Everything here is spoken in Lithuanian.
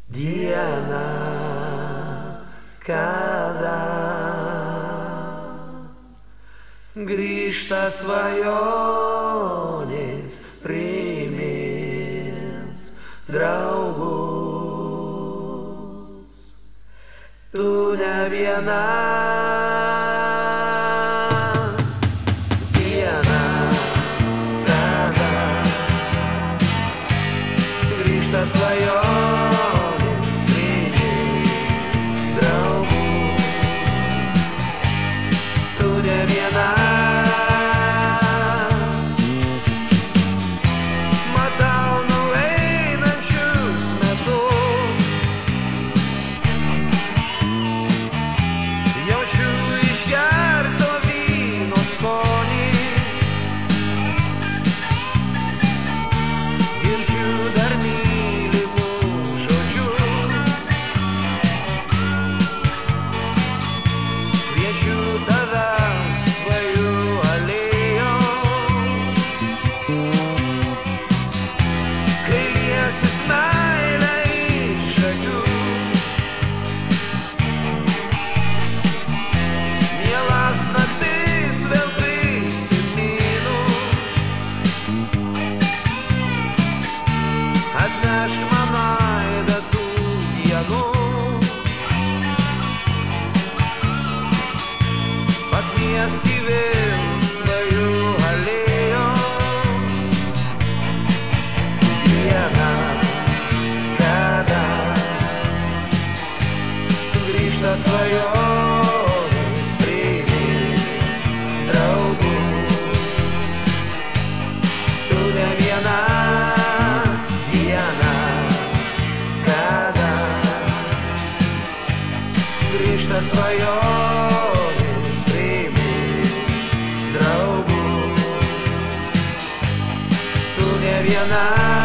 Diena, kada grįžta svajonės, primins draugus. Tu ne viena. Diena, kada grįžta svajonės, primins draugus. Tu ne viena. Matau nueinančius metus, jaučiu išgerto vyno skonį, girdžiu dar mylimus žodžius, kviečiu tave svajų alėjom, kai liesis meilė iš akių. Mielas naktis vėl prisiminus, atnešk man aidą tų dienų. Pakviesk į vėl svajų alėjom. Diena, kada grįžta svajonės, primins draugus. Tu ne viena. Diena, kada grįžta svajonės, primins draugus. Tu ne viena.